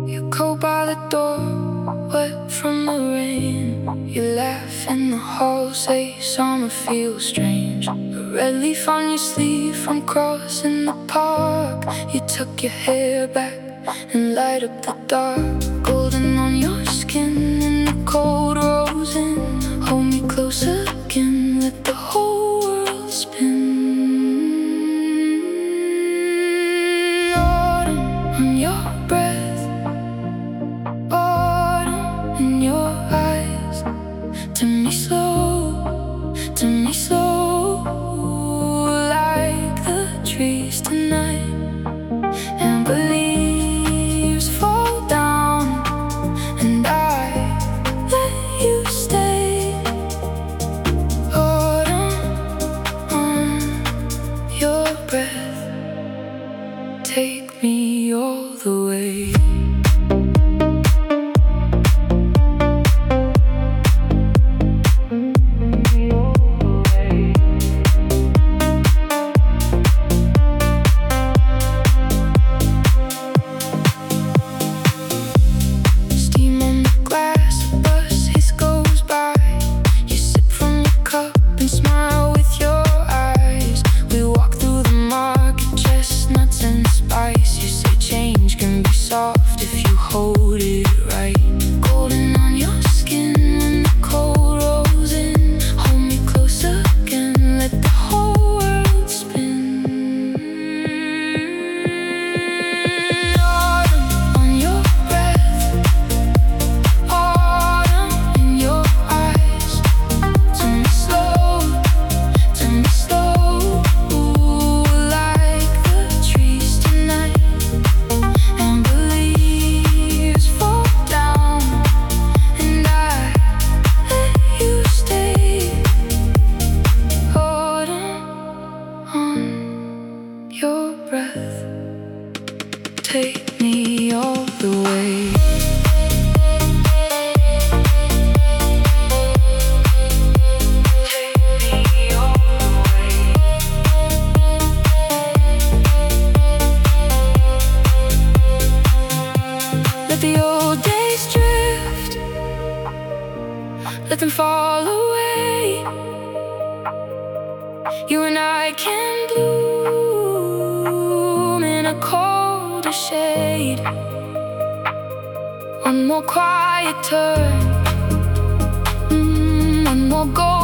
You go by the door, wet from the rain. You laugh in the hall, say summer feels strange. A red leaf on your sleeve from crossing the park. You tuck your hair back and light up the dark. Golden on your skin and the cold rolls in. Hold me close again, let the whole world spin. Autumn on your breath, autumn in your eyes. Turn me slow, turn me slow, like the trees tonight. And the leaves fall down, and I let you stay. Autumn on your breath, take me all the way. If you hold it right, golden on your skin when the cold rolls in. Hold me close again, let the whole world spin. Autumn on your breath, autumn in your eyes. Turn me slow, like the trees tonight. And your breath, take me all the way. Take me all the way. Let the old days drift, let them fall away. You and I can bloom in a colder shade. One more quiet turn, one more gold.